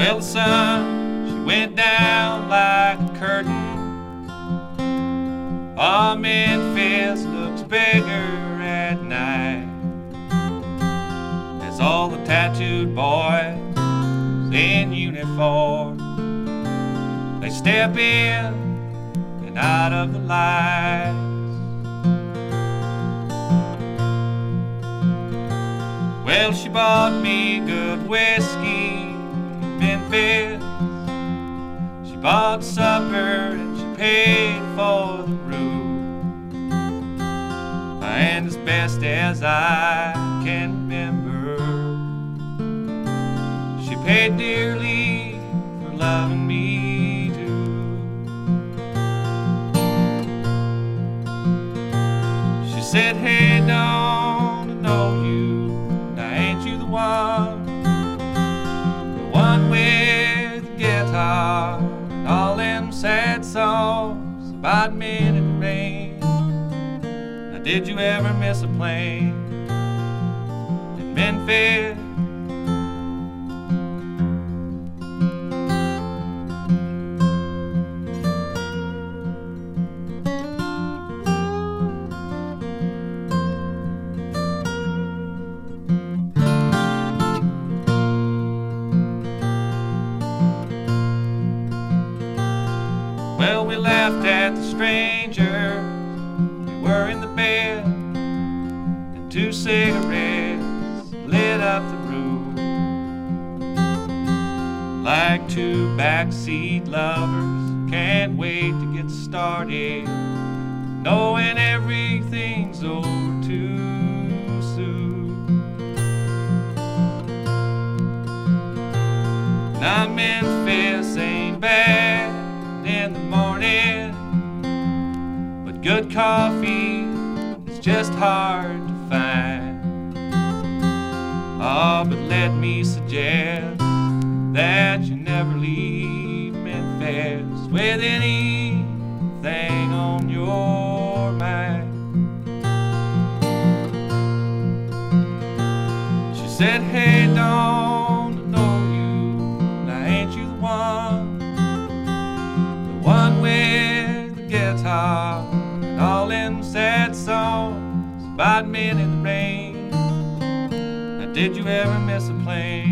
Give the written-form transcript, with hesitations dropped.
Well, the sun, she went down like a curtain. Oh, Memphis looks bigger at night as all the tattooed boys in uniform, they step in and out of the lights. Well, she bought me good whiskey in Memphis. She bought supper and she paid for the room. And as best as I can remember, she paid dearly for loving me too. She said, hey, don't I know you? Now ain't you the one? The one with the guitar and all them sad songs about men in the rain. Now did you ever miss a plane in Memphis? Well, we laughed at the strangers. We were in the bed, and 2 cigarettes lit up the room like 2 backseat lovers. Can't wait to get started, knowing everything's over too soon. Now Memphis ain't bad in the morning, but good coffee is just hard to find. Oh, but let me suggest that you never leave Memphis with anything on your mind. She said, hey, don't I know you? Now ain't you the one? One with the guitar and all them sad songs about men in the rain. Now did you ever miss a plane